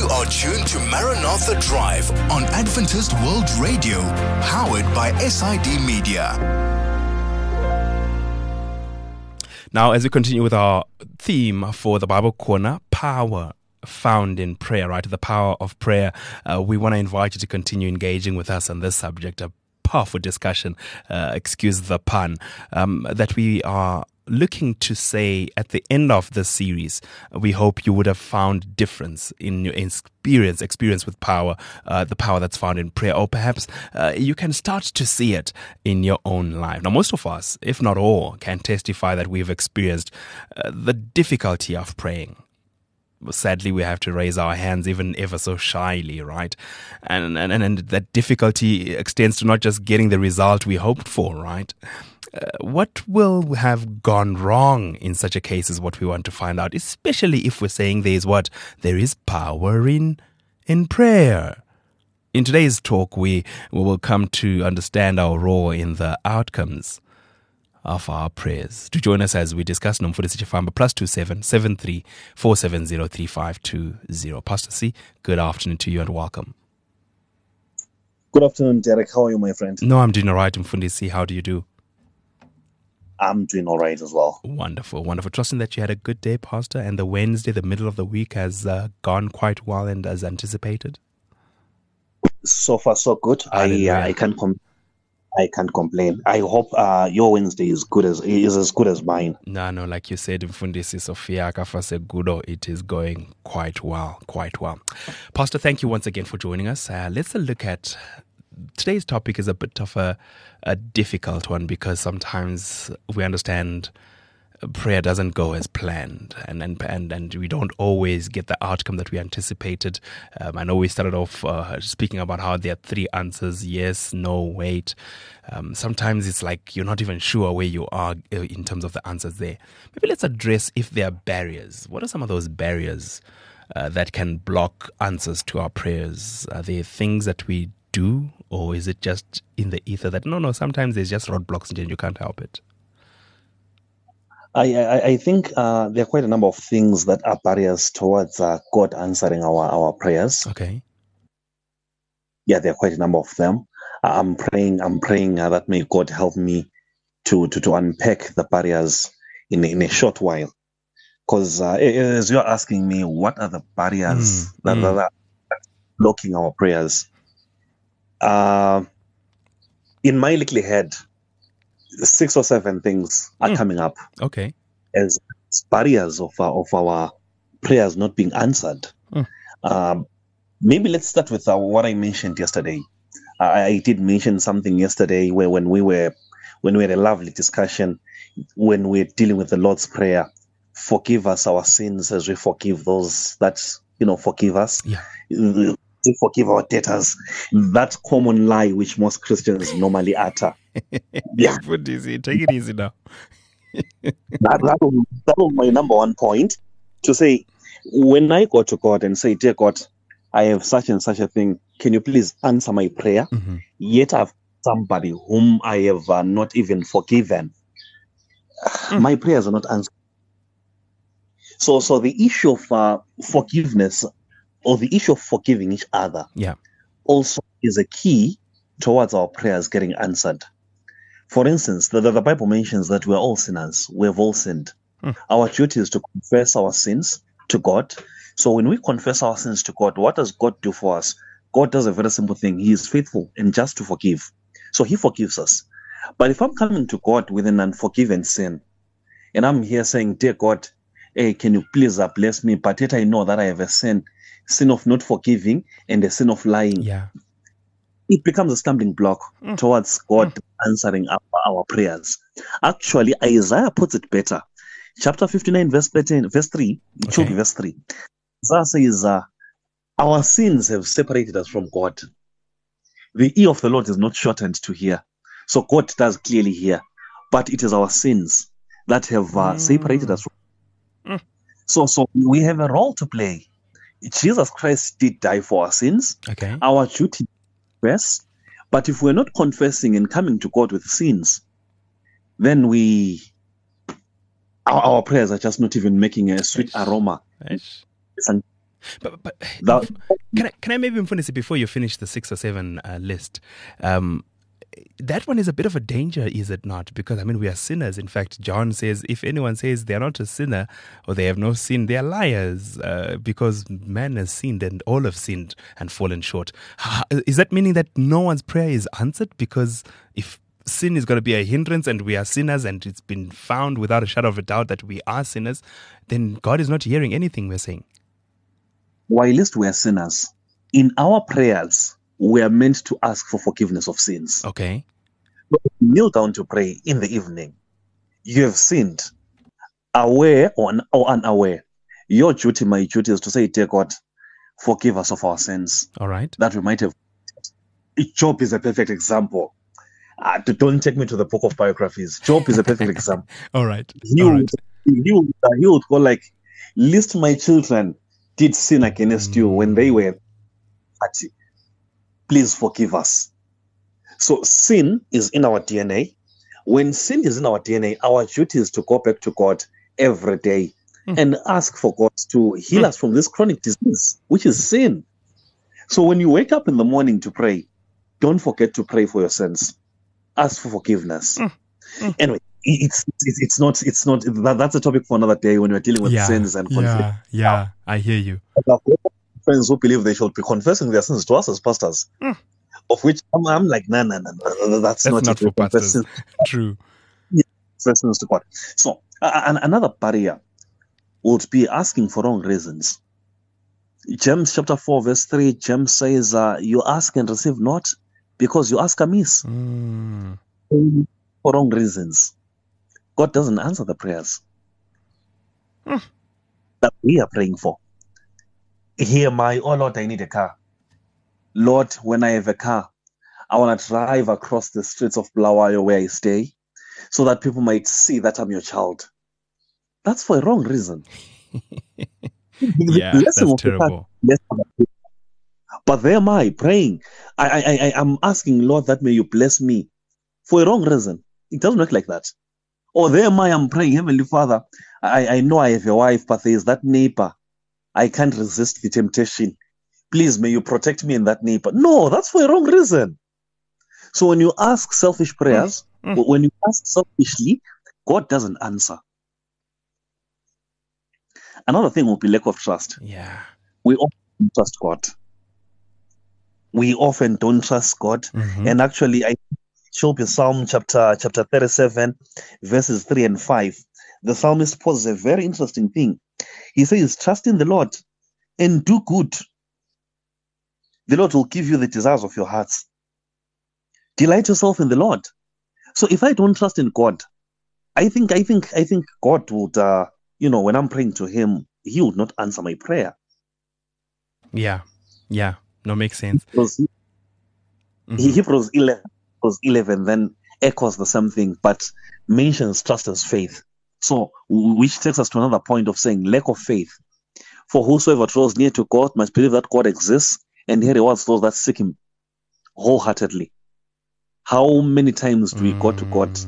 are tuned to Maranatha Drive on Adventist World Radio, powered by SID Media. Now, as we continue with our theme for the Bible Corner, power found in prayer, right? The power of prayer. We want to invite you to continue engaging with us on this subject, a powerful discussion, excuse the pun, that we are looking to say at the end of this series. We hope you would have found difference in your experience with power, the power that's found in prayer, or perhaps you can start to see it in your own life. Now, most of us, if not all, can testify that we've experienced the difficulty of praying. Sadly, we have to raise our hands even ever so shyly, right? And that difficulty extends to not just getting the result we hoped for, right? What will have gone wrong in such a case is what we want to find out, especially if we're saying there is power in prayer. In today's talk, we will come to understand our role in the outcomes of our prayers. To join us as we discuss Nomfundisi Chifamba, +27 73 470 3520. Pastor C, good afternoon to you and welcome. Good afternoon, Derek. How are you, my friend? No, I'm doing all right, Mfundisi. How do you do? I'm doing all right as well. Wonderful, wonderful. Trusting that you had a good day, Pastor, and the Wednesday, the middle of the week, has gone quite well and as anticipated. So far, so good. I can't complain. I hope your Wednesday is as good as mine. No, like you said, Mfundisi Sophia Kafasegudo, it is going quite well. Pastor, thank you once again for joining us. Let's look at today's topic. Is a bit of a difficult one because sometimes we understand prayer doesn't go as planned, and we don't always get the outcome that we anticipated. I know we started off speaking about how there are three answers: yes, no, wait. Sometimes it's like you're not even sure where you are in terms of the answers there. Maybe let's address if there are barriers. What are some of those barriers that can block answers to our prayers? Are there things that we do, or is it just in the ether that no, sometimes there's just roadblocks and you can't help it? I think there are quite a number of things that are barriers towards God answering our prayers. Okay. Yeah, there are quite a number of them. I'm praying that may God help me to unpack the barriers in a short while. Because as you're asking me, what are the barriers that are blocking our prayers? In my little head, 6 or 7 things are coming up. Okay. As barriers of our prayers not being answered. Maybe let's start with what I mentioned yesterday. I did mention something yesterday where when we had a lovely discussion when we're dealing with the Lord's Prayer. Forgive us our sins as we forgive those that forgive us. Yeah. To forgive our debtors. That common lie which most Christians normally utter. Yeah. Take it easy now. that was my number one point, to say, when I go to God and say, dear God, I have such and such a thing, can you please answer my prayer? Yet I have somebody whom I have not even forgiven. My prayers are not answered. So the issue of forgiveness, or the issue of forgiving each other, also is a key towards our prayers getting answered. For instance, the Bible mentions that we're all sinners. We have all sinned. Our duty is to confess our sins to God. So when we confess our sins to God, what does God do for us? God does a very simple thing. He is faithful and just to forgive. So he forgives us. But if I'm coming to God with an unforgiven sin, and I'm here saying, dear God, hey, can you please bless me? But yet I know that I have a sin of not forgiving and a sin of lying. Yeah. It becomes a stumbling block towards God answering our prayers. Actually, Isaiah puts it better. Chapter 59, verse 3. It should be verse 3. Isaiah says, our sins have separated us from God. The ear of the Lord is not shortened to hear. So God does clearly hear. But it is our sins that have separated us from God. So we have a role to play. Jesus Christ did die for our sins. Okay. Our duty confess. But if we're not confessing and coming to God with sins, then our prayers are just not even making a sweet aroma. But That, can I maybe Mfundisi, before you finish the 6 or 7 list, that one is a bit of a danger, is it not? Because, I mean, we are sinners. In fact, John says, if anyone says they are not a sinner or they have no sin, they are liars, because man has sinned and all have sinned and fallen short. Is that meaning that no one's prayer is answered? Because if sin is going to be a hindrance and we are sinners and it's been found without a shadow of a doubt that we are sinners, then God is not hearing anything we're saying. whilst we are sinners, in our prayers, we are meant to ask for forgiveness of sins. Okay. But if you kneel down to pray in the evening, you have sinned, aware or unaware. Your duty, my duty, is to say, dear God, forgive us of our sins All right. that we might have. Job is a perfect example. Don't take me to the book of biographies. Job is a perfect example. All right. He All would, right. he would go like, lest my children did sin against you when they were 30. Please forgive us. So sin is in our DNA. When sin is in our DNA, our duty is to go back to God every day and ask for God to heal us from this chronic disease, which is sin. So when you wake up in the morning to pray, don't forget to pray for your sins. Ask for forgiveness. Anyway, it's not that's a topic for another day when we're dealing with sins and conflict. Yeah, I hear you. Friends who believe they should be confessing their sins to us as pastors, of which I'm like, no, that's not for pastors. True. Confess sins to God. So another barrier would be asking for wrong reasons. James chapter 4 verse 3, James says, you ask and receive not because you ask amiss for wrong reasons. God doesn't answer the prayers that we are praying for. Here, oh Lord, I need a car. Lord, when I have a car, I want to drive across the streets of Bulawayo where I stay so that people might see that I'm your child. That's for a wrong reason. Yeah, that's terrible. But there am I praying. I'm asking, Lord, that may you bless me for a wrong reason. It doesn't work like that. Or there am I, I'm praying, Heavenly Father, I know I have a wife, but there is that neighbor. I can't resist the temptation. Please, may you protect me and that neighbor. No, that's for a wrong reason. So when you ask selfish prayers, when you ask selfishly, God doesn't answer. Another thing will be lack of trust. Yeah. We often don't trust God. We often don't trust God. And actually, I show you Psalm chapter 37, verses 3 and 5. The psalmist poses a very interesting thing. He says, trust in the Lord and do good. The Lord will give you the desires of your hearts. Delight yourself in the Lord. So if I don't trust in God, I think God would, when I'm praying to Him, He would not answer my prayer. Yeah. No, makes sense. Hebrews 11 then echoes the same thing, but mentions trust as faith. So, which takes us to another point of saying lack of faith. For whosoever draws near to God must believe that God exists, and He rewards those that seek Him wholeheartedly. How many times do we go to God?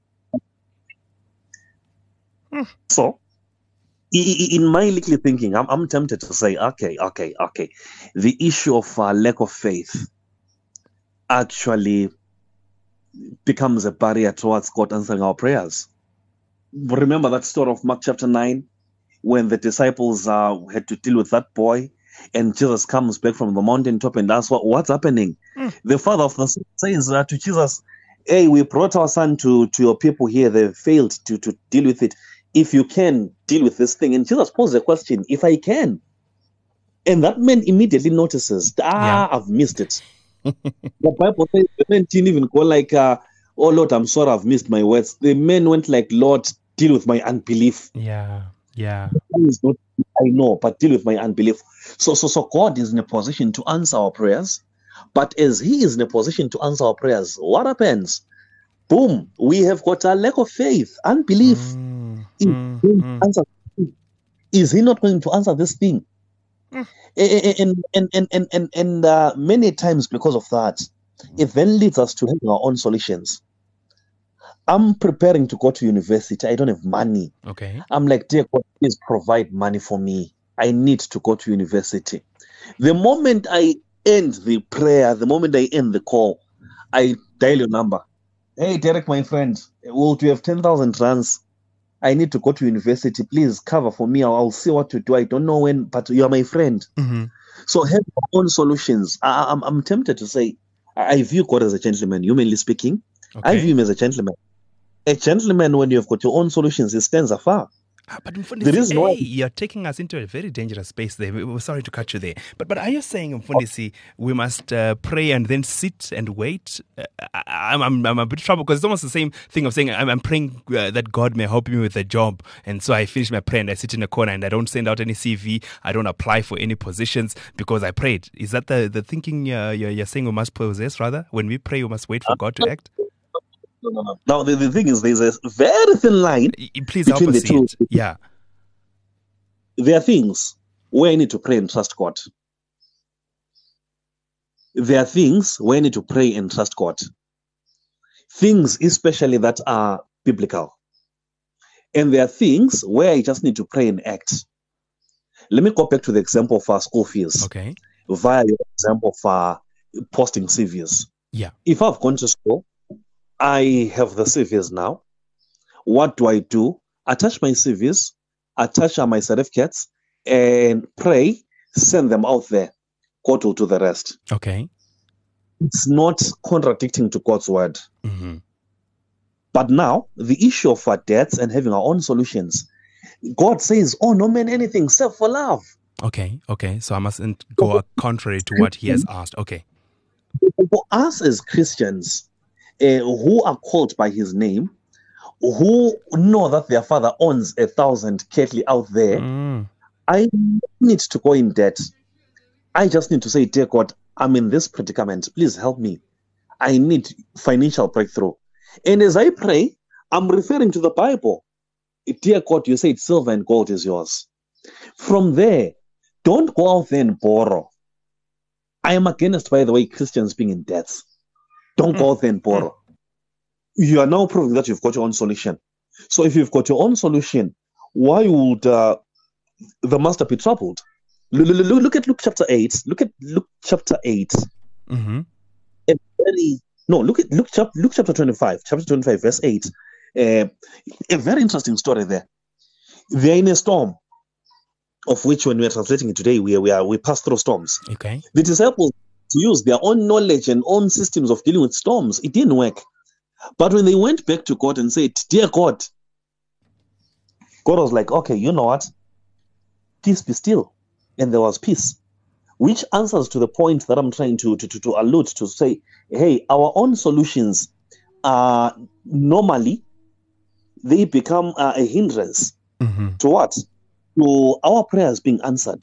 So, in my little thinking, I'm tempted to say, okay. The issue of lack of faith actually becomes a barrier towards God answering our prayers. Remember that story of Mark chapter 9, when the disciples had to deal with that boy, and Jesus comes back from the mountaintop and asks, what's happening? The father of the son says to Jesus, hey, we brought our son to your people here. They failed to deal with it. If you can deal with this thing. And Jesus posed a question, if I can. And that man immediately notices, I've missed it. The Bible says the man didn't even go like, oh Lord, I'm sorry, I've missed my words. The man went like, Lord, deal with my unbelief. Yeah. Not, I know, but deal with my unbelief. So God is in a position to answer our prayers. But as He is in a position to answer our prayers, what happens? Boom, we have got a lack of faith, unbelief. Is He not going to answer this thing? And many times because of that, it then leads us to having our own solutions. I'm preparing to go to university. I don't have money. Okay. I'm like, dear God, please provide money for me. I need to go to university. The moment I end the prayer, the moment I end the call, I dial your number. Hey, Derek, my friend, will you have 10,000 rands? I need to go to university. Please cover for me. I'll see what to do. I don't know when, but you are my friend. Mm-hmm. So have your own solutions. I'm tempted to say, I view God as a gentleman, humanly speaking. Okay. I view him as a gentleman. A gentleman, when you've got your own solutions, he stands afar. But The reason why- you're taking us into a very dangerous space there. We're sorry to cut you there. But are you saying, Mfundisi, we must pray and then sit and wait? I'm a bit troubled because it's almost the same thing of saying I'm praying that God may help me with a job. And so I finish my prayer and I sit in a corner and I don't send out any CV. I don't apply for any positions because I prayed. Is that the thinking you're saying we must possess, rather? When we pray, we must wait for God to act? No. Now, the thing is, there's a very thin line. Please help between us the see two. it. Yeah. There are things where I need to pray and trust God. There are things where I need to pray and trust God. Things especially that are biblical. And there are things where I just need to pray and act. Let me go back to the example of our school fees. Okay. Via your example of posting CVs. Yeah. If I've gone to school, I have the CVs now. What do? Attach my CVs, attach my certificates, and pray, send them out there. God will do the rest. Okay. It's not contradicting to God's word. Mm-hmm. But now, the issue of our debts and having our own solutions, God says, oh, no man anything except for love. Okay. So I mustn't go contrary to what he has asked. Okay. For us as Christians, who are called by his name, who know that their father owns 1,000 cattle out there, I need to go in debt. I just need to say, dear God, I'm in this predicament. Please help me. I need financial breakthrough. And as I pray, I'm referring to the Bible. Dear God, you said silver and gold is yours. From there, don't go out there and borrow. I am against, by the way, Christians being in debt. Don't go out there and borrow. You are now proving that you've got your own solution. So if you've got your own solution, why would the master be troubled? Look at Luke chapter 8. Look at Luke chapter 8. Mm-hmm. Look at Luke chapter 25. Chapter 25, verse 8. A very interesting story there. They're in a storm, of which when we are translating it today, we pass through storms. Okay. The disciples use their own knowledge and own systems of dealing with storms. It didn't work. But when they went back to God and said, dear God, God was like, okay, you know what? Peace be still. And there was peace, which answers to the point that I'm trying to allude to say, hey, our own solutions are normally, they become a hindrance to what? To our prayers being answered.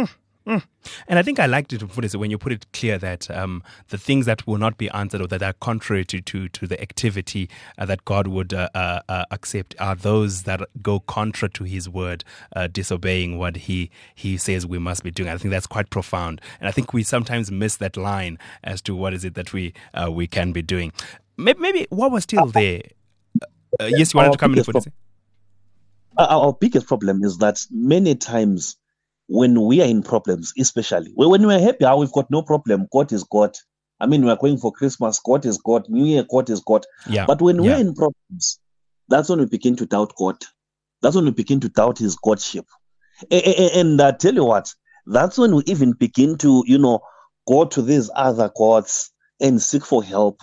And I think I liked it when you put it clear that the things that will not be answered or that are contrary to the activity that God would accept are those that go contra to his word, disobeying what he says we must be doing. I think that's quite profound. And I think we sometimes miss that line as to what is it that we can be doing. Maybe what was still there? Yes, you wanted to come in. Our biggest problem is that many times when we are in problems, especially when we are happy, we've got no problem. God is God. I mean, we are going for Christmas. God is God. New Year, God is God. Yeah. But when we are in problems, that's when we begin to doubt God. That's when we begin to doubt his godship. And I tell you what, that's when we even begin to, go to these other gods and seek for help.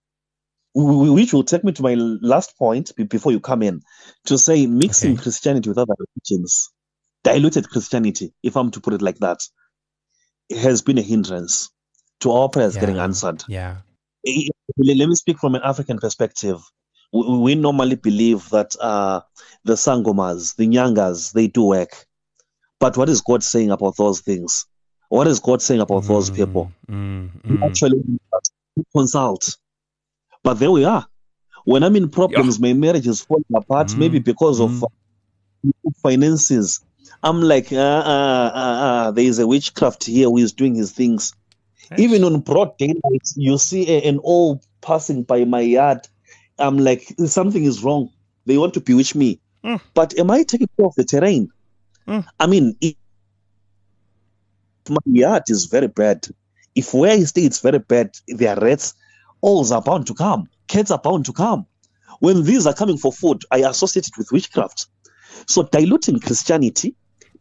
Which will take me to my last point before you come in, to say mixing Christianity with other religions, diluted Christianity, if I'm to put it like that, has been a hindrance to our prayers getting answered. Yeah. Let me speak from an African perspective. We normally believe that the Sangomas, the Nyangas, they do work. But what is God saying about those things? What is God saying about those people? Actually, consult. But there we are. When I'm in problems, my marriage is falling apart, maybe because of finances. I'm like, there is a witchcraft here who is doing his things. Even on broad daylight, you see an owl passing by my yard. I'm like, something is wrong. They want to bewitch me. But am I taking care of the terrain? I mean, my yard is very bad, if where I stay it's very bad, there are rats, owls are bound to come, cats are bound to come. When these are coming for food, I associate it with witchcraft. So diluting Christianity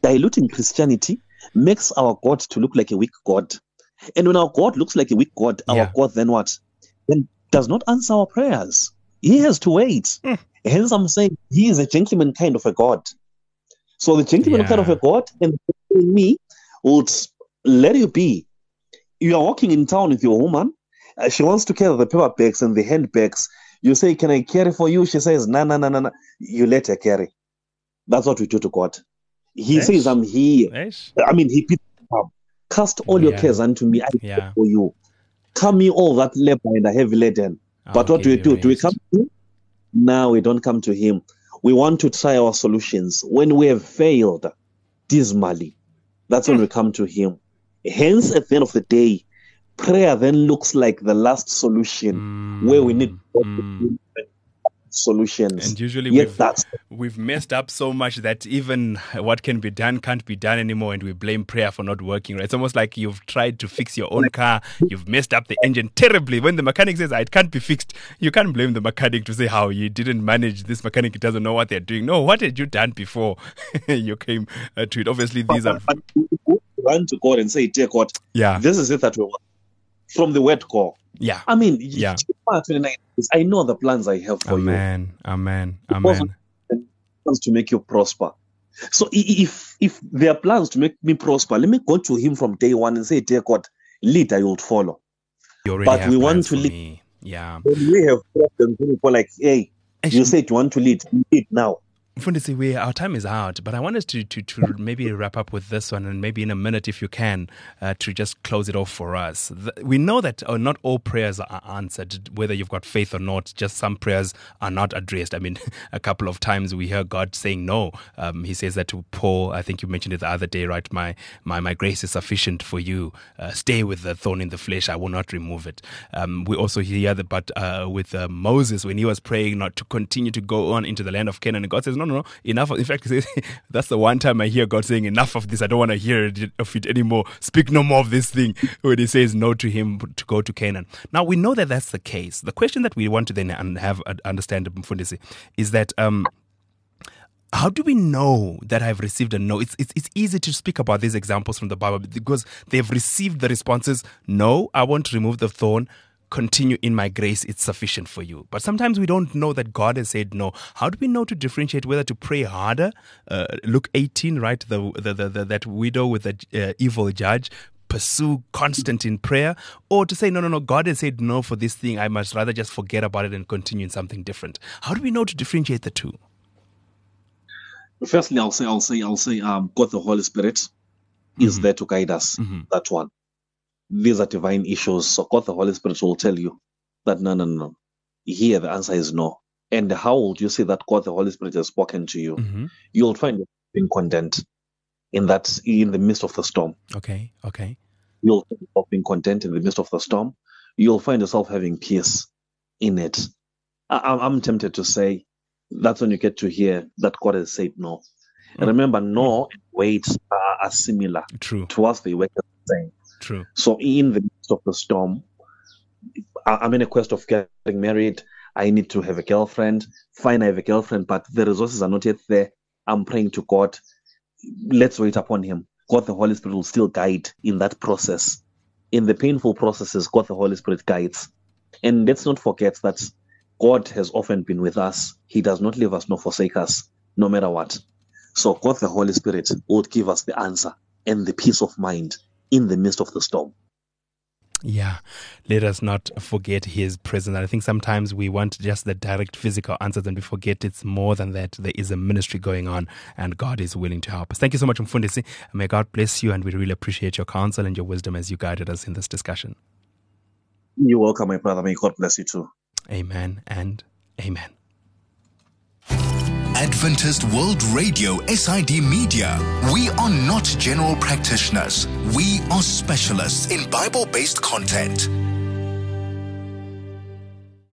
makes our God to look like a weak God. And when our God looks like a weak God, our God then what? Then does not answer our prayers. He has to wait. Hence I'm saying he is a gentleman kind of a God. So the gentleman kind of a God and me would let you be. You are walking in town with your woman. She wants to carry the paper bags and the handbags. You say, can I carry for you? She says, no. You let her carry. That's what we do to God. He says, I'm here. I mean, he picks up. Cast all your cares unto me. I care for you. Come me all that labor and a heavy laden. But what do we do? Do we come to him? No, we don't come to him. We want to try our solutions. When we have failed dismally, that's when we come to him. Hence, at the end of the day, prayer then looks like the last solution where we need solutions. And usually we've messed up so much that even what can be done can't be done anymore, and we blame prayer for not working. Right? It's almost like you've tried to fix your own car, you've messed up the engine terribly. When the mechanic says, it can't be fixed, you can't blame the mechanic to say how you didn't manage. This mechanic doesn't know what they're doing. No, what had you done before you came to it? Obviously, these are... Run to God and say, dear God, this is it that we want. From the word go. Yeah. I mean, 29, I know the plans I have for you. Amen. Plans to make you prosper. So if there are plans to make me prosper, let me go to him from day one and say, dear God, lead, I will follow. But we want to lead. Me. Yeah. When we have problems, people like, hey, you said you want to lead now. Mfundisi, our time is out, but I want us to maybe wrap up with this one, and maybe in a minute, if you can, to just close it off for us. We know that not all prayers are answered, whether you've got faith or not. Just some prayers are not addressed. I mean, a couple of times we hear God saying no. He says that to Paul. I think you mentioned it the other day, right? My grace is sufficient for you. Stay with the thorn in the flesh. I will not remove it. We also hear that, but with Moses, when he was praying not to continue to go on into the land of Canaan, God says, no, enough. In fact, that's the one time I hear God saying, enough of this. I don't want to hear of it anymore. Speak no more of this thing. When he says no to him to go to Canaan. Now, we know that that's the case. The question that we want to then have understand, Mfundisi, is that how do we know that I've received a no? It's easy to speak about these examples from the Bible because they've received the responses, no, I won't remove the thorn. Continue in my grace, it's sufficient for you. But sometimes we don't know that God has said no. How do we know to differentiate whether to pray harder? Luke 18, right? That widow with the evil judge, pursue constant in prayer, or to say, no, God has said no for this thing. I must rather just forget about it and continue in something different. How do we know to differentiate the two? Firstly, I'll say, God the Holy Spirit is there to guide us. That one. These are divine issues. So God the Holy Spirit will tell you that no. Here the answer is no. And how would you say that God the Holy Spirit has spoken to you? You'll find yourself being content in the midst of the storm. Okay. You'll find yourself being content in the midst of the storm. You'll find yourself having peace in it. I'm tempted to say that's when you get to hear that God has said no. And remember, no and wait are similar. True. Towards the work of the same. True. So in the midst of the storm, I'm in a quest of getting married. I need to have a girlfriend. Fine, I have a girlfriend, but the resources are not yet there. I'm praying to God. Let's wait upon him. God the Holy Spirit will still guide in that process. In the painful processes, God the Holy Spirit guides. And let's not forget that God has often been with us. He does not leave us nor forsake us, no matter what. So God the Holy Spirit would give us the answer and the peace of mind in the midst of the storm. Yeah, let us not forget his presence. I think sometimes we want just the direct physical answers and we forget it's more than that. There is a ministry going on and God is willing to help us. Thank you so much, Mfundisi. May God bless you, and we really appreciate your counsel and your wisdom as you guided us in this discussion. You're welcome, my brother. May God bless you too. Amen and amen. Adventist World Radio SID Media. We are not general practitioners. We are specialists in Bible-based content.